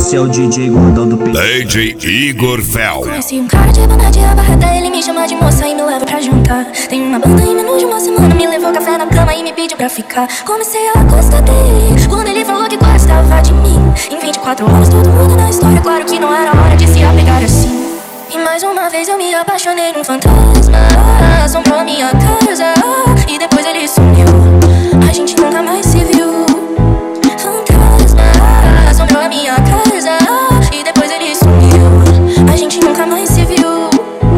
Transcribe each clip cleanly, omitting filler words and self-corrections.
Esse é o DJ Gordão do P. DJ Igor Fel. Conheci um cara de boné de abarrada, ele me chama de moça e me leva pra jantar. Tem uma banda em menos de uma semana, me levou café na cama e me pediu pra ficar. Comecei a gostar dele, quando ele falou que gostava de mim. Em 24 horas tudo muda na história, claro que não era hora de se apegar assim. E mais uma vez eu me apaixonei num fantasma, assombrou a minha casa e depois ele sumiu. A gente nunca mais se viu. Fantasma assombrou a minha casa e depois ele sumiu. A gente nunca mais se viu.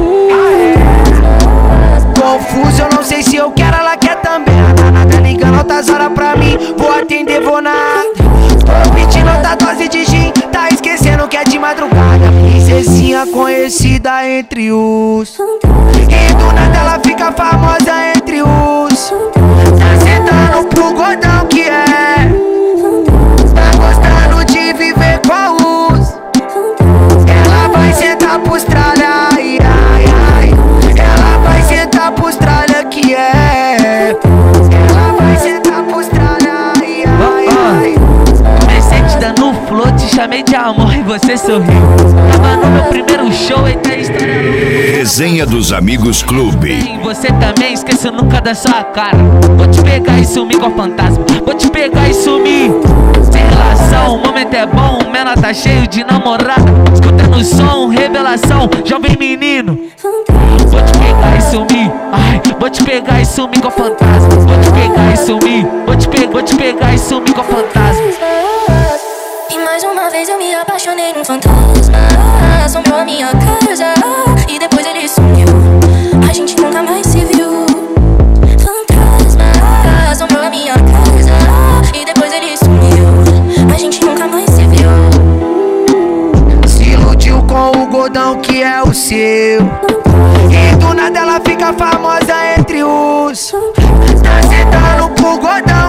Confuso, eu não sei se eu quero, ela quer também. A danada ligando altas horas pra mim, vou atender, vou nada. Tô pedindo outra dose de gin, tá esquecendo que é de madrugada. Princesinha conhecida entre os. E do nada ela fica famosa entre os. Tá sentando pro gordão que é. Tá gostando de viver com os. Ela vai sentar pros tralha, ai, ai, ai. Ela vai sentar pros tralha que é. Ela vai sentar pros tralha, ai, ai, ai. Comecei dando flor, te chamei de amor e você sorriu. Tava no meu primeiro show, eita história. Resenha dos Amigos Clube. Você também, esqueço nunca da sua cara. Vou te pegar e sumir igual fantasma. Vou te pegar e sumir. Sem relação, o momento é bom, o menor tá cheio de namorada. Escutando o som, revelação, jovem menino. Vou te pegar e sumir, ai, vou te pegar e sumir igual fantasma. Vou te pegar e sumir, vou te pegar e sumir igual fantasma. E mais uma vez eu me apaixonei num fantasma, assombrou a minha casa e depois ele sumiu. A gente nunca mais se viu. Fantasma assombrou a minha casa e depois ele sumiu. A gente nunca mais se viu. Se iludiu com o gordão que é o seu. E do nada ela fica famosa entre os. Tá sentando pro gordão